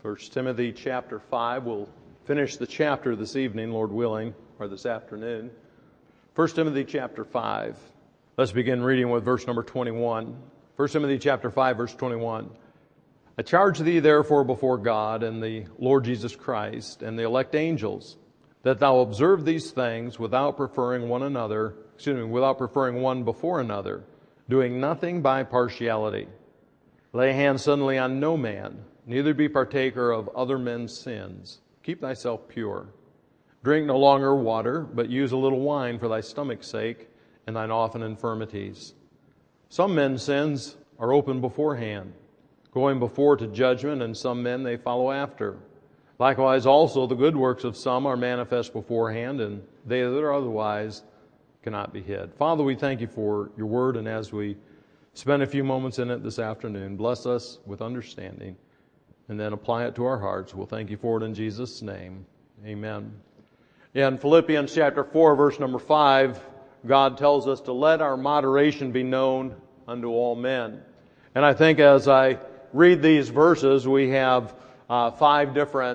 First Timothy chapter 5. We'll finish the chapter this evening, Lord willing, or this afternoon. First Timothy chapter 5. Let's begin reading with verse number 21. First Timothy chapter 5, verse 21. I charge thee therefore before God and the Lord Jesus Christ and the elect angels, that thou observe these things without preferring one before another, doing nothing by partiality. Lay hands suddenly on no man, neither be partaker of other men's sins. Keep thyself pure. Drink no longer water, but use a little wine for thy stomach's sake and thine often infirmities. Some men's sins are open beforehand, going before to judgment, and some men they follow after. Likewise also the good works of some are manifest beforehand, and they that are otherwise cannot be hid. Father, we thank you for your word, and as we spend a few moments in it this afternoon, bless us with understanding, and then apply it to our hearts. We'll thank you for it in Jesus' name. Amen. In Philippians chapter 4, verse number 5, God tells us to let our moderation be known unto all men. And I think as I read these verses, we have four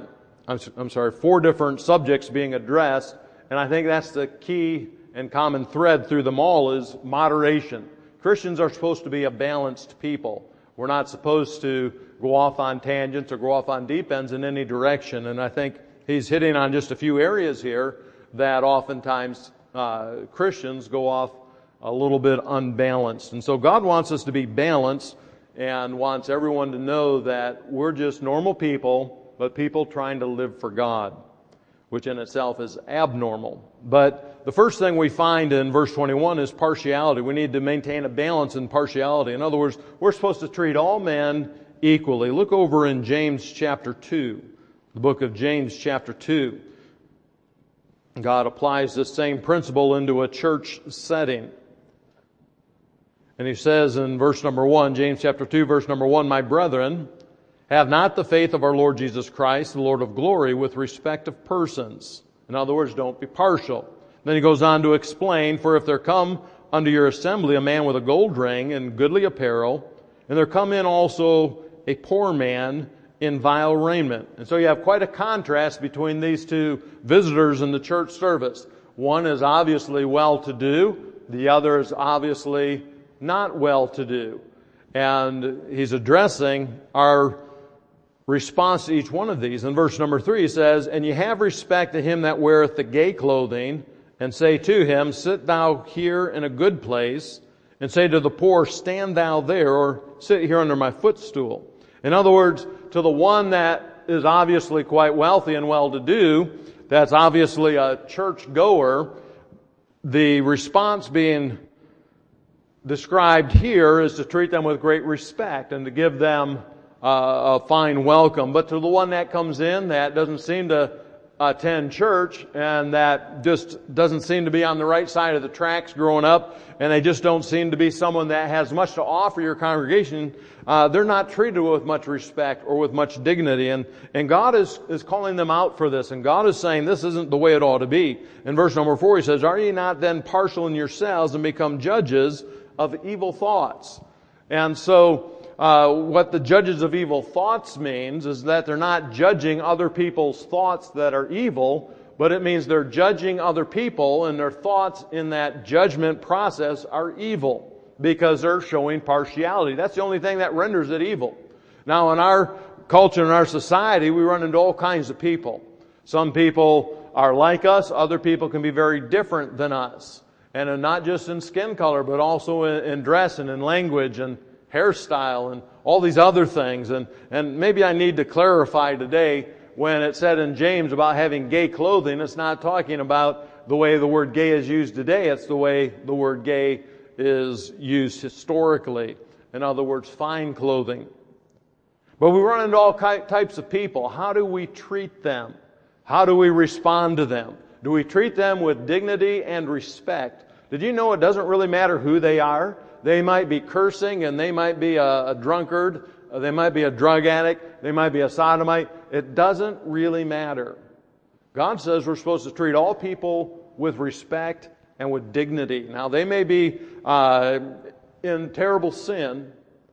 different subjects being addressed, and I think that's the key and common thread through them all is moderation. Christians are supposed to be a balanced people. We're not supposed to go off on tangents or go off on deep ends in any direction, and I think he's hitting on just a few areas here that oftentimes Christians go off a little bit unbalanced. And so God wants us to be balanced and wants everyone to know that we're just normal people, but people trying to live for God, which in itself is abnormal. But the first thing we find in verse 21 is partiality. We need to maintain a balance in partiality. In other words, we're supposed to treat all men equally. Look over in James chapter 2, the book of James chapter 2. God applies this same principle into a church setting. And he says in verse number 1, James chapter 2, verse number 1, My brethren, have not the faith of our Lord Jesus Christ, the Lord of glory, with respect of persons. In other words, don't be partial. Then he goes on to explain, For if there come unto your assembly a man with a gold ring and goodly apparel, and there come in also a poor man in vile raiment. And so you have quite a contrast between these two visitors in the church service. One is obviously well-to-do, the other is obviously not well-to-do. And he's addressing our response to each one of these. In verse number 3 he says, And ye have respect to him that weareth the gay clothing, and say to him, Sit thou here in a good place, and say to the poor, Stand thou there, or sit here under my footstool. In other words, to the one that is obviously quite wealthy and well-to-do, that's obviously a church goer, the response being described here is to treat them with great respect and to give them a fine welcome. But to the one that comes in that doesn't seem to attend church and that just doesn't seem to be on the right side of the tracks growing up, and they just don't seem to be someone that has much to offer your congregation, they're not treated with much respect or with much dignity. And God is calling them out for this. And God is saying this isn't the way it ought to be. In verse number 4 he says, Are ye not then partial in yourselves and become judges of evil thoughts? And so what the judges of evil thoughts means is that they're not judging other people's thoughts that are evil, but it means they're judging other people and their thoughts in that judgment process are evil because they're showing partiality. That's the only thing that renders it evil. Now in our culture, in our society, we run into all kinds of people. Some people are like us, other people can be very different than us. And not just in skin color, but also in dress and in language and hairstyle and all these other things. And maybe I need to clarify today, when it said in James about having gay clothing, it's not talking about the way the word gay is used today. It's the way the word gay is used historically. In other words, fine clothing. But we run into all types of people. How do we treat them? How do we respond to them? Do we treat them with dignity and respect? Did you know it doesn't really matter who they are? They might be cursing, and they might be a drunkard, they might be a drug addict, they might be a sodomite. It doesn't really matter. God says we're supposed to treat all people with respect and with dignity. Now, they may be in terrible sin,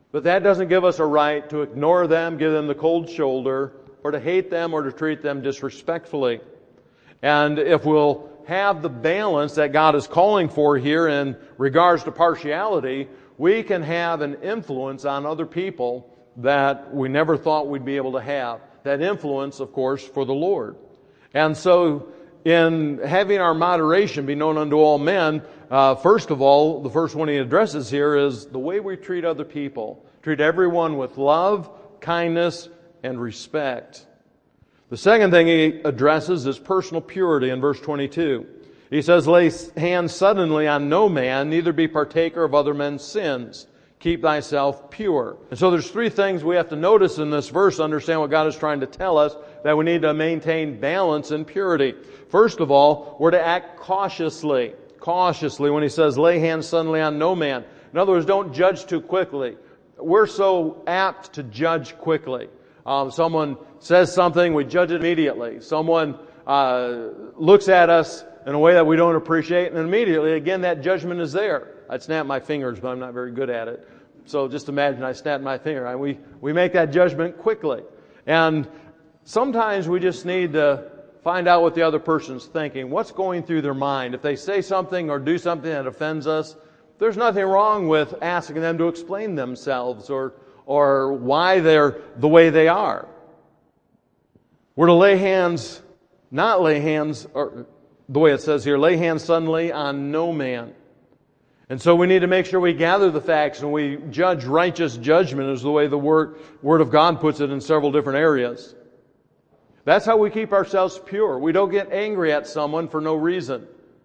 But that doesn't give us a right to ignore them, give them the cold shoulder, or to hate them or to treat them disrespectfully. And if we'll have the balance that God is calling for here in regards to partiality, we can have an influence on other people that we never thought we'd be able to have. That influence, of course, for the Lord. And so, in having our moderation be known unto all men, first of all, the first one he addresses here is the way we treat other people. Treat everyone with love, kindness, and respect. The second thing he addresses is personal purity in verse 22. He says, lay hands suddenly on no man, neither be partaker of other men's sins. Keep thyself pure. And so there's three things we have to notice in this verse to understand what God is trying to tell us, that we need to maintain balance and purity. First of all, we're to act cautiously. Cautiously when he says, lay hands suddenly on no man. In other words, don't judge too quickly. We're so apt to judge quickly. Someone says something, we judge it immediately. Someone looks at us in a way that we don't appreciate, and immediately, again, that judgment is there. I'd snap my fingers, but I'm not very good at it. So just imagine I snap my finger. We make that judgment quickly. And sometimes we just need to find out what the other person's thinking. What's going through their mind? If they say something or do something that offends us, there's nothing wrong with asking them to explain themselves or why they're the way they are. We're to not lay hands, or the way it says here, lay hands suddenly on no man. And so we need to make sure we gather the facts and we judge righteous judgment, is the way the Word of God puts it in several different areas. That's how we keep ourselves pure. We don't get angry at someone for no reason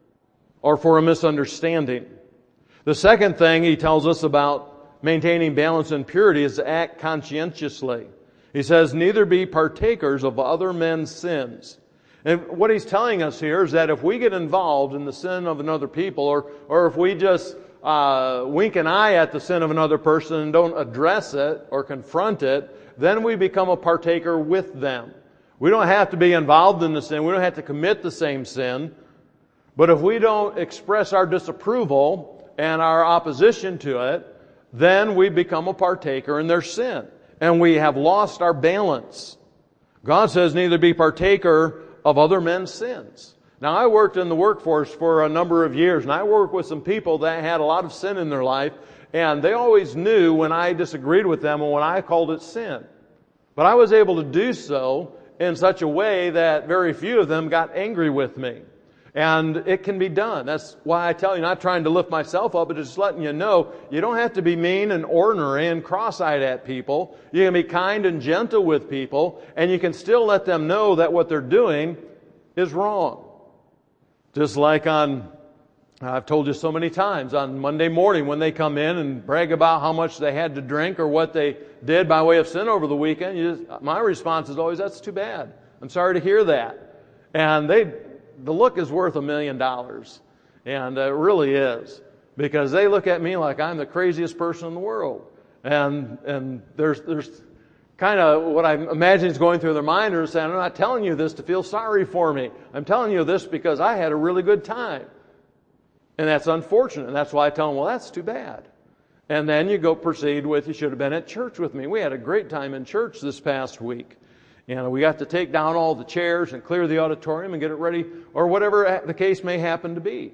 or for a misunderstanding. The second thing he tells us about maintaining balance and purity is to act conscientiously. He says, neither be partakers of other men's sins. And what he's telling us here is that if we get involved in the sin of another people, or if we just wink an eye at the sin of another person and don't address it or confront it, then we become a partaker with them. We don't have to be involved in the sin. We don't have to commit the same sin. But if we don't express our disapproval and our opposition to it, then we become a partaker in their sin. And we have lost our balance. God says neither be partaker of other men's sins. Now, I worked in the workforce for a number of years, and I worked with some people that had a lot of sin in their life, and they always knew when I disagreed with them and when I called it sin. But I was able to do so in such a way that very few of them got angry with me. And it can be done. That's why I tell you, not trying to lift myself up, but just letting you know, you don't have to be mean and ornery and cross-eyed at people. You can be kind and gentle with people, and you can still let them know that what they're doing is wrong. Just like I've told you so many times, on Monday morning when they come in and brag about how much they had to drink or what they did by way of sin over the weekend, my response is always, that's too bad. I'm sorry to hear that. And the look is worth $1 million. And it really is. Because they look at me like I'm the craziest person in the world. And there's kind of what I imagine is going through their mind is saying, I'm not telling you this to feel sorry for me. I'm telling you this because I had a really good time. And that's unfortunate. And that's why I tell them, well, that's too bad. And then you proceed with, you should have been at church with me. We had a great time in church this past week. And we got to take down all the chairs and clear the auditorium and get it ready, or whatever the case may happen to be.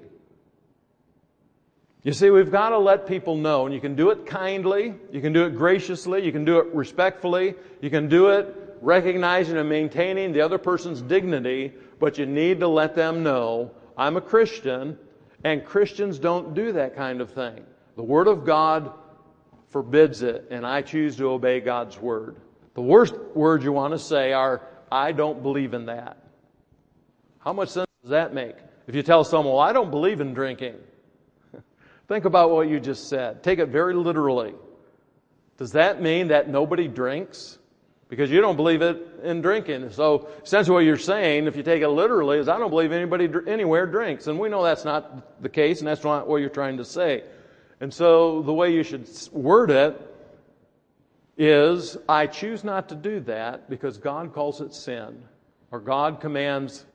You see, we've got to let people know, and you can do it kindly, you can do it graciously, you can do it respectfully, you can do it recognizing and maintaining the other person's dignity, but you need to let them know, I'm a Christian, and Christians don't do that kind of thing. The Word of God forbids it, and I choose to obey God's Word. The worst words you want to say are, I don't believe in that. How much sense does that make? If you tell someone, well, I don't believe in drinking. Think about what you just said. Take it very literally. Does that mean that nobody drinks? Because you don't believe it in drinking. So essentially what you're saying, if you take it literally, is I don't believe anybody anywhere drinks. And we know that's not the case, and that's not what you're trying to say. And so the way you should word it is, I choose not to do that because God calls it sin, or God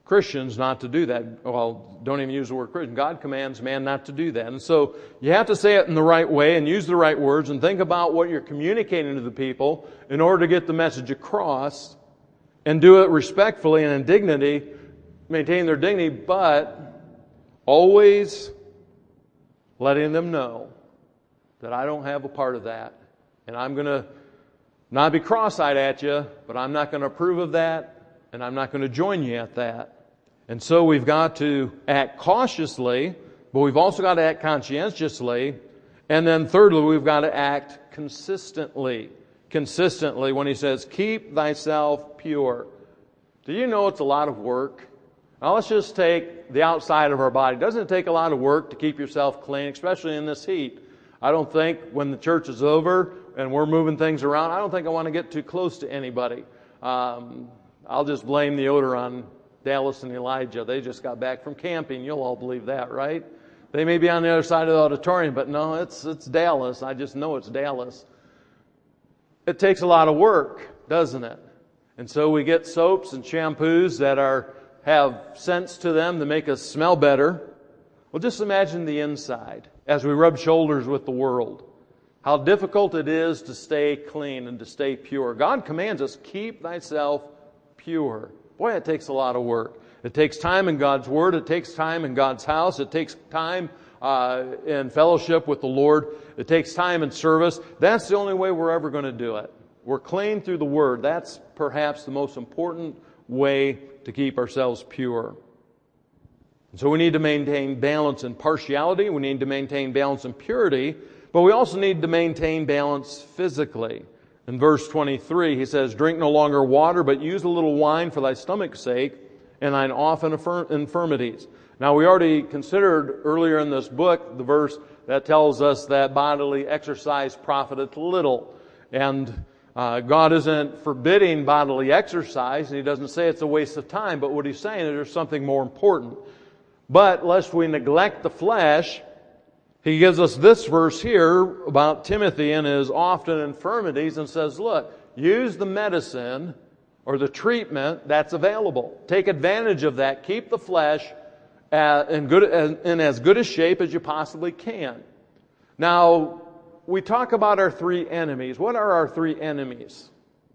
Christians not to do that. Well, don't even use the word Christian. God commands man not to do that. And so you have to say it in the right way and use the right words and think about what you're communicating to the people in order to get the message across, and do it respectfully and in dignity, maintain their dignity, but always letting them know that I don't have a part of that. And I'm going to not be cross-eyed at you, but I'm not going to approve of that, and I'm not going to join you at that. And so we've got to act cautiously, but we've also got to act conscientiously. And then thirdly, we've got to act consistently. Consistently when he says, keep thyself pure. Do you know it's a lot of work? Now let's just take the outside of our body. Doesn't it take a lot of work to keep yourself clean, especially in this heat? I don't think when the church is over and we're moving things around, I don't think I want to get too close to anybody. I'll just blame the odor on Dallas and Elijah. They just got back from camping. You'll all believe that, right? They may be on the other side of the auditorium, but no, it's Dallas. I just know it's Dallas. It takes a lot of work, doesn't it? And so we get soaps and shampoos that have scents to them to make us smell better. Well, just imagine the inside as we rub shoulders with the world. How difficult it is to stay clean and to stay pure. God commands us, keep thyself pure. Boy, it takes a lot of work. It takes time in God's Word. It takes time in God's house. It takes time in fellowship with the Lord. It takes time in service. That's the only way we're ever going to do it. We're clean through the Word. That's perhaps the most important way to keep ourselves pure. So we need to maintain balance and partiality. We need to maintain balance and purity. But we also need to maintain balance physically. In verse 23, he says, drink no longer water, but use a little wine for thy stomach's sake and thine often infirmities. Now, we already considered earlier in this book the verse that tells us that bodily exercise profiteth little. And God isn't forbidding bodily exercise, and He doesn't say it's a waste of time, but what He's saying is there's something more important. But lest we neglect the flesh, He gives us this verse here about Timothy and his often infirmities and says, look, use the medicine or the treatment that's available. Take advantage of that. Keep the flesh in as good a shape as you possibly can. Now, we talk about our three enemies. What are our three enemies?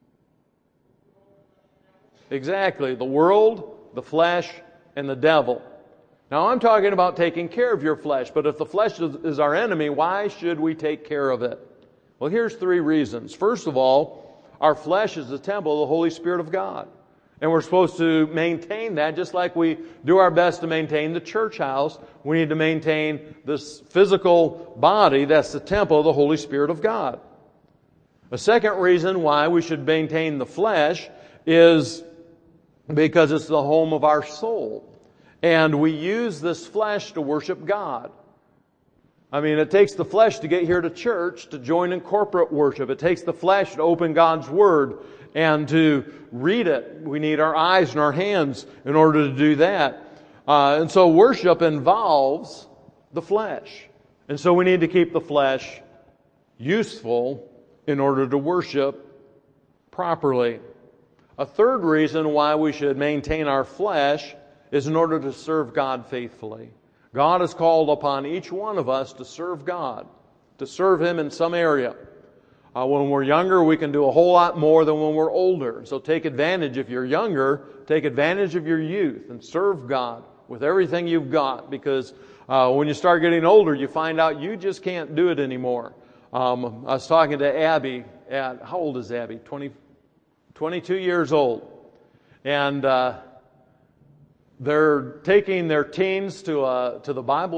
Exactly. The world, the flesh, and the devil. Now, I'm talking about taking care of your flesh, but if the flesh is our enemy, why should we take care of it? Well, here's three reasons. First of all, our flesh is the temple of the Holy Spirit of God. And we're supposed to maintain that just like we do our best to maintain the church house. We need to maintain this physical body that's the temple of the Holy Spirit of God. The second reason why we should maintain the flesh is because it's the home of our soul. And we use this flesh to worship God. I mean, it takes the flesh to get here to church, to join in corporate worship. It takes the flesh to open God's Word and to read it. We need our eyes and our hands in order to do that. And so worship involves the flesh. And so we need to keep the flesh useful in order to worship properly. A third reason why we should maintain our flesh is in order to serve God faithfully. God has called upon each one of us to serve God, to serve Him in some area. When we're younger, we can do a whole lot more than when we're older. So take advantage, if you're younger, take advantage of your youth and serve God with everything you've got. Because when you start getting older, you find out you just can't do it anymore. I was talking to Abby how old is Abby? 22 years old. And they're taking their teens to the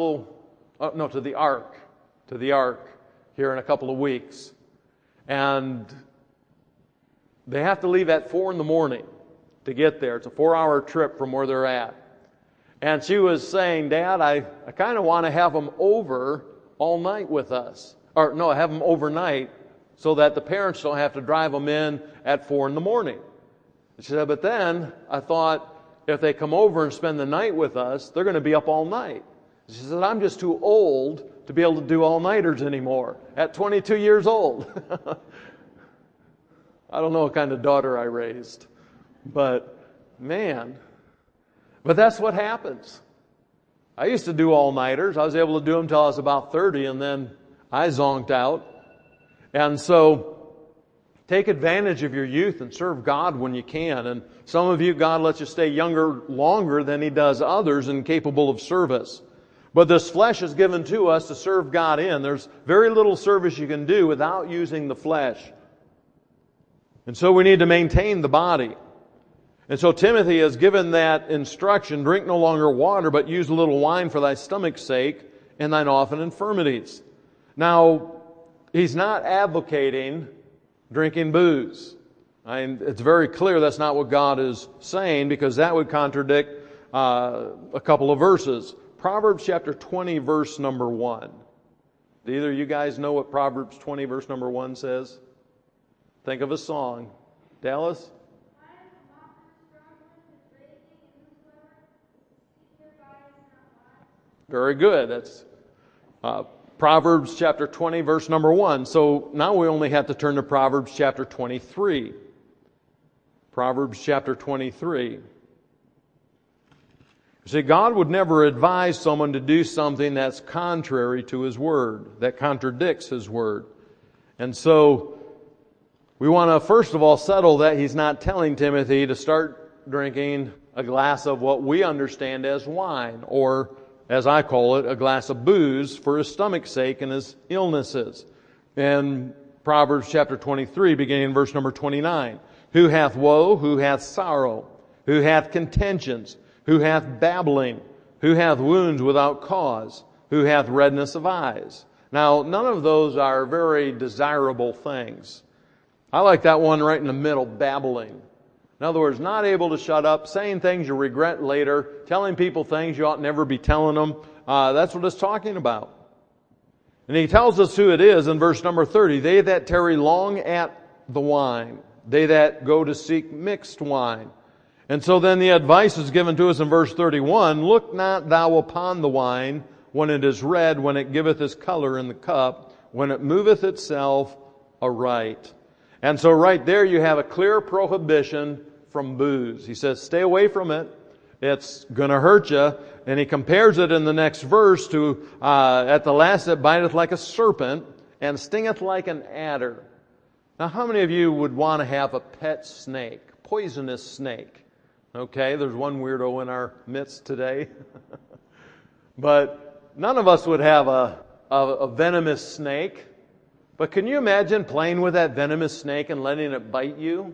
Ark here in a couple of weeks. And they have to leave at 4 a.m. to get there. It's a 4-hour trip from where they're at. And she was saying, Dad, I kind of want to have them over all night with us. Or no, have them overnight so that the parents don't have to drive them in at 4 a.m. She said, but then I thought, if they come over and spend the night with us, they're going to be up all night. She said, I'm just too old to be able to do all-nighters anymore at 22 years old. I don't know what kind of daughter I raised. But, man, But that's what happens. I used to do all-nighters. I was able to do them until I was about 30, and then I zonked out. And so, take advantage of your youth and serve God when you can. And some of you, God lets you stay younger longer than He does others and capable of service. But this flesh is given to us to serve God in. There's very little service you can do without using the flesh. And so we need to maintain the body. And so Timothy is given that instruction, drink no longer water, but use a little wine for thy stomach's sake and thine often infirmities. Now, he's not advocating drinking booze. It's very clear that's not what God is saying, because that would contradict a couple of verses. Proverbs chapter 20, verse number 1. Do either of you guys know what Proverbs 20, verse number 1 says? Think of a song. Dallas? Very good. That's Proverbs chapter 20, verse number 1. So now we only have to turn to Proverbs chapter 23. Proverbs chapter 23. See, God would never advise someone to do something that's contrary to His Word, that contradicts His Word. And so, we want to first of all settle that He's not telling Timothy to start drinking a glass of what we understand as wine, or, as I call it, a glass of booze for his stomach's sake and his illnesses. In Proverbs chapter 23, beginning in verse number 29. Who hath woe? Who hath sorrow? Who hath contentions? Who hath babbling? Who hath wounds without cause? Who hath redness of eyes? Now, none of those are very desirable things. I like that one right in the middle, babbling. In other words, not able to shut up, saying things you regret later, telling people things you ought never be telling them. That's what it's talking about. And he tells us who it is in verse number 30. They that tarry long at the wine. They that go to seek mixed wine. And so then the advice is given to us in verse 31. Look not thou upon the wine when it is red, when it giveth his color in the cup, when it moveth itself aright. And so right there you have a clear prohibition from booze. He says, stay away from it. It's going to hurt you. And he compares it in the next verse to, at the last, it biteth like a serpent and stingeth like an adder. Now, how many of you would want to have a pet snake, poisonous snake? Okay, there's one weirdo in our midst today. But none of us would have a venomous snake. But can you imagine playing with that venomous snake and letting it bite you?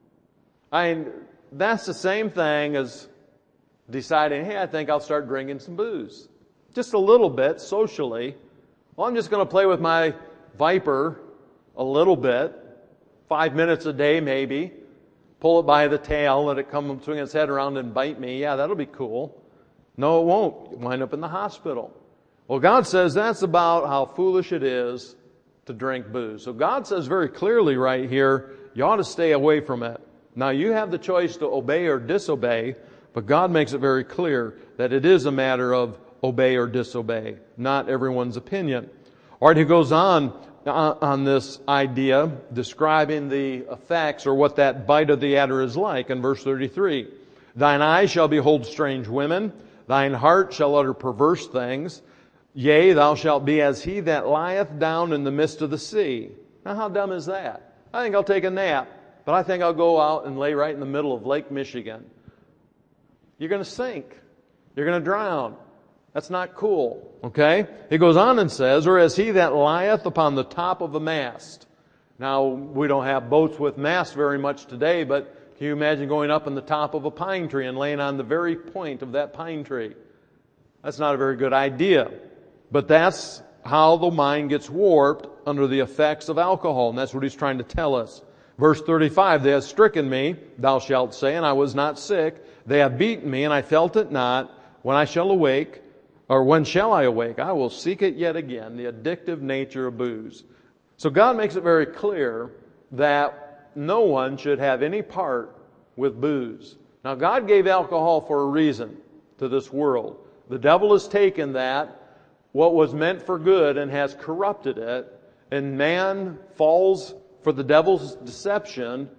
That's the same thing as deciding, hey, I think I'll start drinking some booze. Just a little bit, socially. Well, I'm just going to play with my viper a little bit. 5 minutes a day, maybe. Pull it by the tail, let it come swing its head around and bite me. Yeah, that'll be cool. No, it won't. You wind up in the hospital. Well, God says that's about how foolish it is to drink booze. So God says very clearly right here, you ought to stay away from it. Now, you have the choice to obey or disobey, but God makes it very clear that it is a matter of obey or disobey, not everyone's opinion. All right, he goes on this idea, describing the effects or what that bite of the adder is like in verse 33. Thine eyes shall behold strange women, thine heart shall utter perverse things. Yea, thou shalt be as he that lieth down in the midst of the sea. Now, how dumb is that? I think I'll take a nap, but I think I'll go out and lay right in the middle of Lake Michigan. You're going to sink. You're going to drown. That's not cool. Okay? He goes on and says, or as he that lieth upon the top of a mast. Now, we don't have boats with masts very much today, but can you imagine going up on the top of a pine tree and laying on the very point of that pine tree? That's not a very good idea. But that's how the mind gets warped under the effects of alcohol, and that's what he's trying to tell us. Verse 35, they have stricken me, thou shalt say, and I was not sick. They have beaten me, and I felt it not. When I shall awake, or when shall I awake? I will seek it yet again, the addictive nature of booze. So God makes it very clear that no one should have any part with booze. Now, God gave alcohol for a reason to this world. The devil has taken that, what was meant for good, and has corrupted it, and man falls for the devil's deception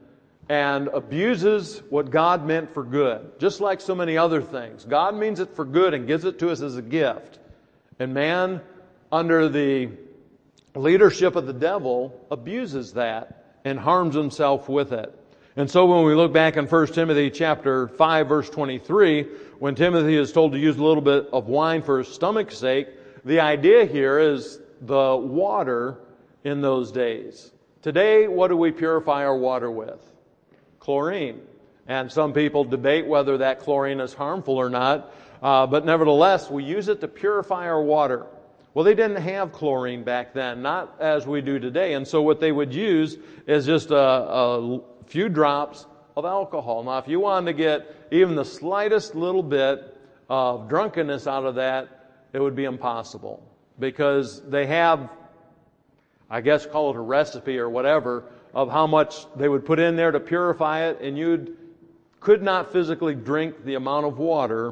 and abuses what God meant for good, just like so many other things. God means it for good and gives it to us as a gift. And man, under the leadership of the devil, abuses that and harms himself with it. And so when we look back in 1 Timothy chapter 5, verse 23, when Timothy is told to use a little bit of wine for his stomach's sake, the idea here is the water in those days. Today, what do we purify our water with? Chlorine. And some people debate whether that chlorine is harmful or not, but nevertheless, we use it to purify our water. Well, they didn't have chlorine back then, not as we do today. And so what they would use is just a few drops of alcohol. Now, if you wanted to get even the slightest little bit of drunkenness out of that, it would be impossible. Because they have, I guess call it a recipe or whatever, of how much they would put in there to purify it, and you could not physically drink the amount of water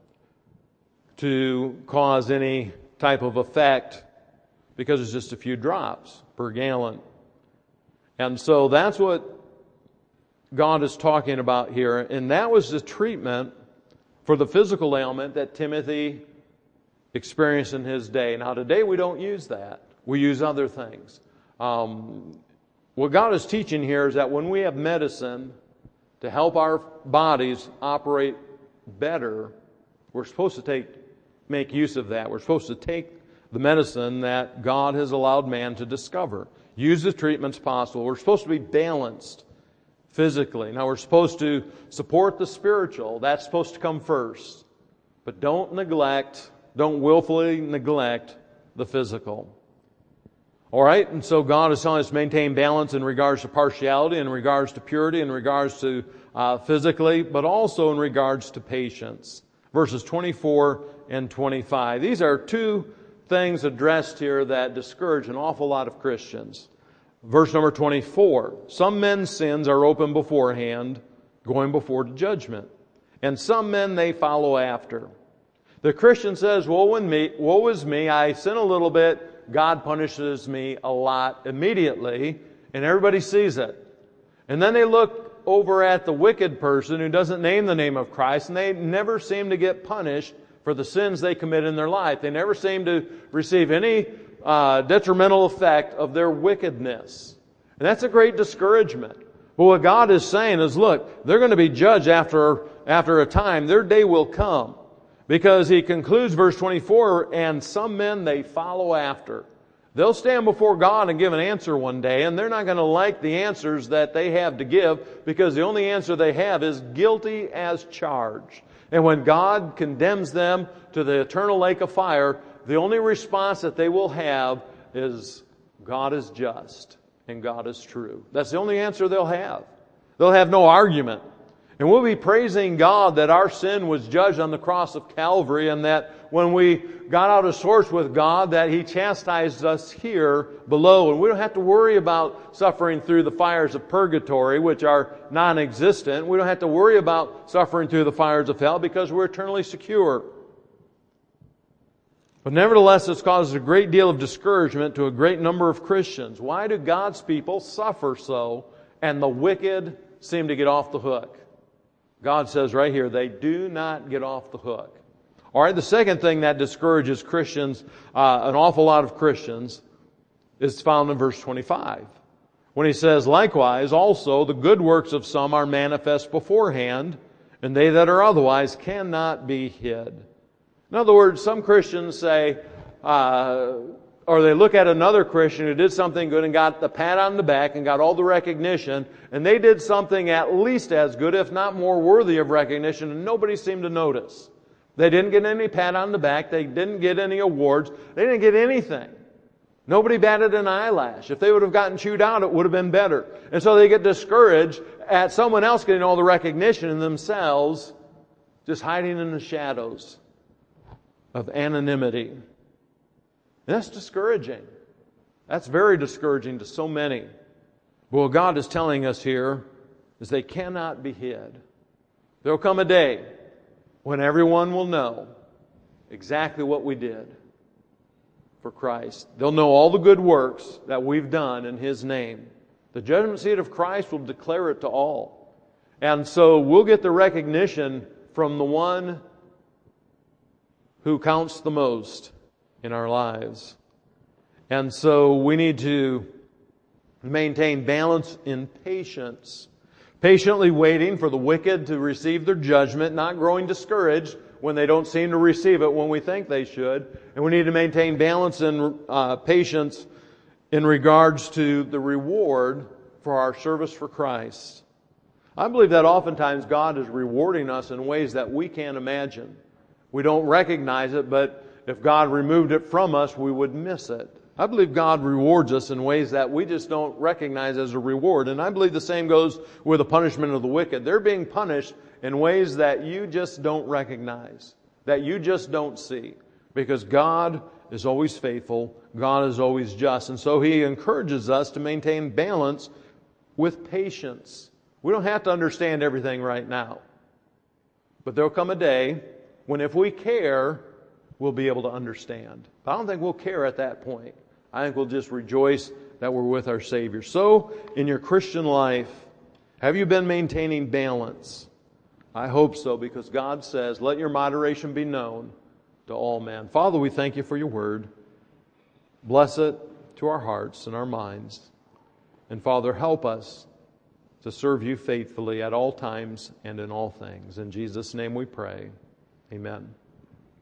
to cause any type of effect because it's just a few drops per gallon. And so that's what God is talking about here. And that was the treatment for the physical ailment that Timothy experienced in his day. Now today we don't use that. We use other things. What God is teaching here is that when we have medicine to help our bodies operate better, we're supposed to make use of that. We're supposed to take the medicine that God has allowed man to discover. Use the treatments possible. We're supposed to be balanced physically. Now we're supposed to support the spiritual. That's supposed to come first. But don't willfully neglect the physical. All right, and so God is telling us to maintain balance in regards to partiality, in regards to purity, in regards to physically, but also in regards to patience. Verses 24 and 25. These are two things addressed here that discourage an awful lot of Christians. Verse number 24. Some men's sins are open beforehand, going before to judgment. And some men they follow after. The Christian says, woe is me, I sin a little bit, God punishes me a lot immediately, and everybody sees it. And then they look over at the wicked person who doesn't name the name of Christ, and they never seem to get punished for the sins they commit in their life. They never seem to receive any detrimental effect of their wickedness. And that's a great discouragement. But what God is saying is, look, they're going to be judged after a time. Their day will come. Because he concludes verse 24, and some men they follow after. They'll stand before God and give an answer one day, and they're not going to like the answers that they have to give, because the only answer they have is guilty as charged. And when God condemns them to the eternal lake of fire, the only response that they will have is, God is just and God is true. That's the only answer they'll have. They'll have no argument. And we'll be praising God that our sin was judged on the cross of Calvary, and that when we got out of sorts with God, that He chastised us here below. And we don't have to worry about suffering through the fires of purgatory, which are non-existent. We don't have to worry about suffering through the fires of hell, because we're eternally secure. But nevertheless, it's caused a great deal of discouragement to a great number of Christians. Why do God's people suffer so, and the wicked seem to get off the hook? God says right here, they do not get off the hook. All right, the second thing that discourages Christians, an awful lot of Christians, is found in verse 25. When he says, likewise, also the good works of some are manifest beforehand, and they that are otherwise cannot be hid. In other words, some Christians say, or they look at another Christian who did something good and got the pat on the back and got all the recognition, and they did something at least as good, if not more worthy of recognition, and nobody seemed to notice. They didn't get any pat on the back. They didn't get any awards. They didn't get anything. Nobody batted an eyelash. If they would have gotten chewed out, it would have been better. And so they get discouraged at someone else getting all the recognition and themselves just hiding in the shadows of anonymity. And that's discouraging. That's very discouraging to so many. But what God is telling us here is they cannot be hid. There will come a day when everyone will know exactly what we did for Christ. They'll know all the good works that we've done in His name. The judgment seat of Christ will declare it to all. And so we'll get the recognition from the one who counts the most in our lives. And so we need to maintain balance in patience. Patiently waiting for the wicked to receive their judgment, not growing discouraged when they don't seem to receive it when we think they should. And we need to maintain balance and patience in regards to the reward for our service for Christ. I believe that oftentimes God is rewarding us in ways that we can't imagine. We don't recognize it, but if God removed it from us, we would miss it. I believe God rewards us in ways that we just don't recognize as a reward. And I believe the same goes with the punishment of the wicked. They're being punished in ways that you just don't recognize, that you just don't see. Because God is always faithful. God is always just. And so He encourages us to maintain balance with patience. We don't have to understand everything right now. But there'll come a day when if we care, we'll be able to understand. But I don't think we'll care at that point. I think we'll just rejoice that we're with our Savior. So, in your Christian life, have you been maintaining balance? I hope so, because God says, let your moderation be known to all men. Father, we thank you for your word. Bless it to our hearts and our minds. And Father, help us to serve you faithfully at all times and in all things. In Jesus' name we pray. Amen.